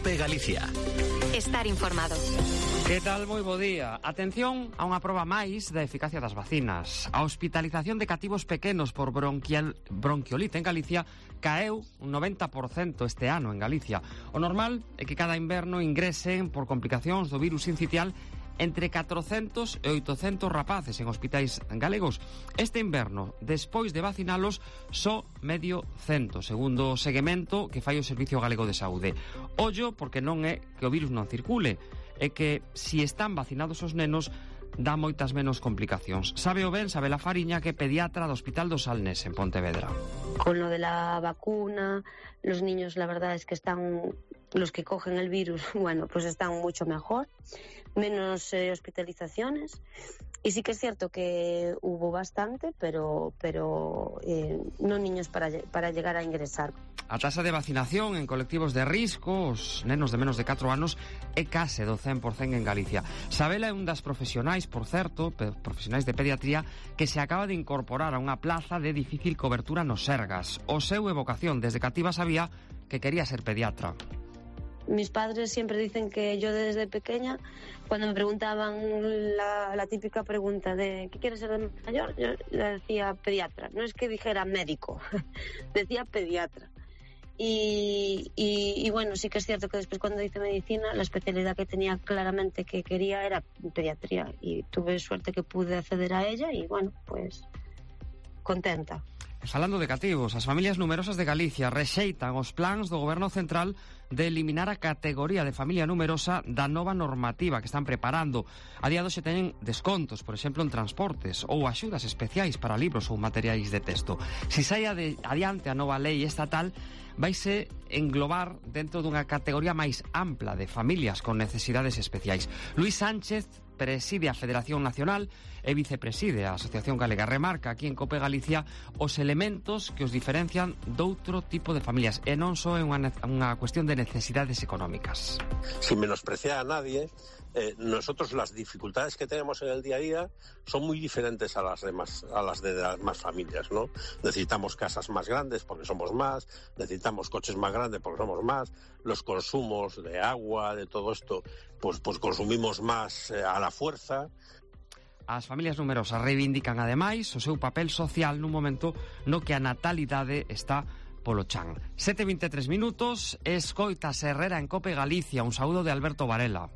COPE Galicia. Estar informado. Que tal? Moi bo día. Atención a unha proba máis da eficacia das vacinas. A hospitalización de cativos pequenos por bronquiolite en Galicia caeu un 90% este ano en Galicia. O normal é que cada inverno ingresen por complicacións do virus sincitial entre 400 e 800 rapaces en hospitais galegos. Este inverno, despois de vacinalos, só medio cento, segundo o seguimento que fai o Servicio Galego de Saúde. Ollo, porque non é que o virus non circule, é que, si están vacinados os nenos, dá moitas menos complicacións. Sabe o ben Sabela Fariña, que é pediatra do Hospital do Salnés, en Pontevedra. Con lo de la vacuna, los niños, la verdad es que están, los que cogen el virus, bueno, pues están mucho mejor, menos hospitalizaciones. Y sí que es cierto que hubo bastante, pero no niños para llegar a ingresar. A taxa de vacinación en colectivos de risco, os nenos de menos de 4 anos, é case do 100% en Galicia. Sabela é un das profesionais, por certo, profesionais de pediatría, que se acaba de incorporar a unha plaza de difícil cobertura no Sergas. O seu evocación desde cativa sabía que quería ser pediatra. Mis padres siempre dicen que yo desde pequeña, cuando me preguntaban la típica pregunta de ¿qué quieres ser de mayor? Yo le decía pediatra. No es que dijera médico, decía pediatra. Y bueno, sí que es cierto que después, cuando hice medicina, la especialidad que tenía claramente que quería era pediatría, y tuve suerte que pude acceder a ella y bueno, pues contenta. Falando de cativos, as familias numerosas de Galicia rexeitan os plans do Goberno Central de eliminar a categoría de familia numerosa da nova normativa que están preparando. A día doxe teñen descontos, por exemplo, en transportes, ou axudas especiais para libros ou materiais de texto. Si sai adiante a nova lei estatal, vaise englobar dentro dunha categoría máis ampla de familias con necesidades especiais. Luís Sánchez preside a Federación Nacional e vicepreside a Asociación Galega. Remarca aquí en COPE Galicia os elementos que os diferencian doutro tipo de familias, e non só é unha cuestión de necesidades económicas. Sin menospreciar a nadie, nosotros las dificultades que tenemos en el día a día son muy diferentes a las de más familias, ¿no? Necesitamos casas más grandes porque somos más, necesitamos coches más grandes porque somos más, los consumos de agua, de todo esto, pues consumimos más a la fuerza. As familias numerosas reivindican ademais o seu papel social nun momento no que a natalidade está polo chan. 7:23 minutos, escoita Herrera en COPE Galicia. Un saúdo de Alberto Varela.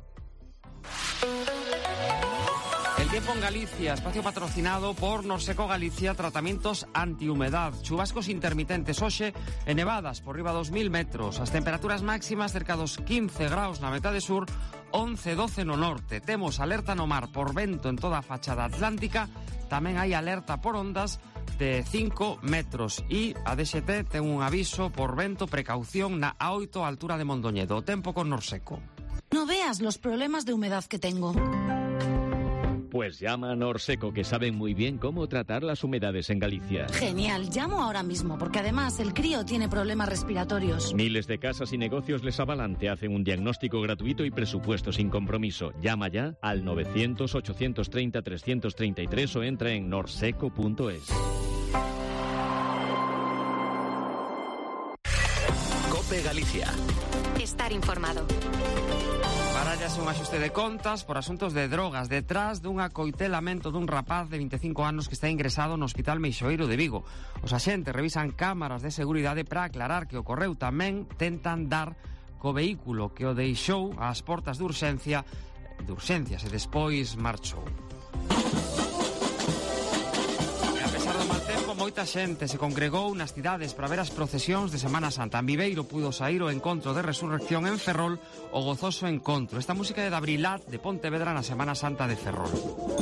El tiempo en Galicia, espacio patrocinado por Norseco Galicia, tratamientos antihumedad, chubascos intermitentes hoxe e nevadas por riba dos 1000 metros. As temperaturas máximas cerca dos 15 graus na metade sur, 11-12 no norte. Temos alerta no mar por vento en toda a fachada atlántica, tamén hai alerta por ondas de 5 metros e a DXT ten un aviso por vento, precaución na A8 altura de Mondoñedo. O tempo con Norseco. No veas los problemas de humedad que tengo. Pues llama a Norseco, que saben muy bien cómo tratar las humedades en Galicia. Genial, llamo ahora mismo, porque además el crío tiene problemas respiratorios. Miles de casas y negocios les avalan, te hacen un diagnóstico gratuito y presupuesto sin compromiso. Llama ya al 900-830-333 o entra en norseco.es. COPE Galicia. Estar informado. Barállase un axuste de contas por asuntos de drogas detrás dun acoitelamento dun rapaz de 25 anos que está ingresado no Hospital Meixoeiro de Vigo. Os axentes revisan cámaras de seguridade para aclarar que ocorreu. Tamén tentan dar co vehículo que o deixou ás portas de urxencias e despois marchou. Moita xente se congregou nas cidades para ver as procesións de Semana Santa. En Viveiro pudo saír o encontro de resurrección, en Ferrol o gozoso encontro. Esta música é de Abrilat de Pontevedra na Semana Santa de Ferrol.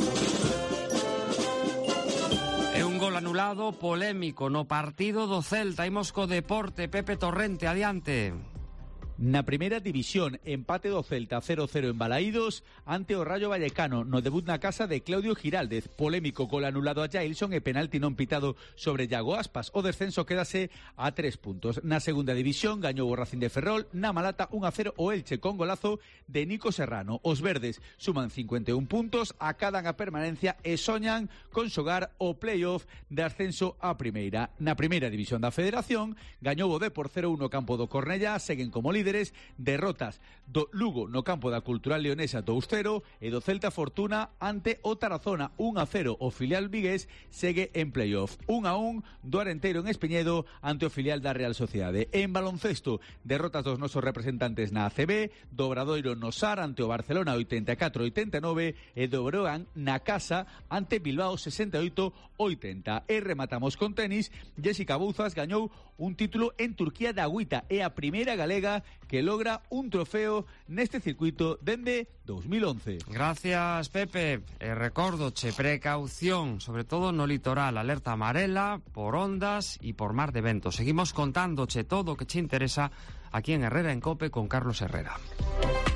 É un gol anulado polémico no partido do Celta. Imos co deporte. Pepe Torrente, adiante. Na primeira división, empate do Celta 0-0 en Balaídos ante o Rayo Vallecano no debut na casa de Claudio Giraldez. Polémico gol anulado a Jailson e penalti non pitado sobre Iago Aspas. O descenso quédase a 3 puntos. Na segunda división gañou o Racing de Ferrol na Malata 1-0 o Elche con golazo de Nico Serrano. Os verdes suman 51 puntos, acadan a permanencia e soñan con xogar o playoff de ascenso a primeira. Na primeira división da Federación gañou o Depor 0-1 campo do Cornellá, seguen como líder líderes, derrotas do Lugo no campo da Cultural Leonesa 2-0 e do Celta Fortuna ante o Tarazona 1-0. O filial vigués segue en playoff. 1-1 do Arenteiro en Espeñedo ante o filial da Real Sociedade. En baloncesto, derrotas dos nosos representantes na ACB, do Obradoiro no Sar ante o Barcelona 84-89 e do Brogan na casa ante Bilbao 68-80. E rematamos con tenis. Jessica Bouzas gañou un título en Turquía de agüita. É a primeira galega que logra un trofeo neste circuito dende 2011. Gracias, Pepe. Recórdoche, precaución, sobre todo no litoral, alerta amarela por ondas y por mar de ventos. Seguimos contándoche todo o que che interesa aquí en Herrera en Cope con Carlos Herrera.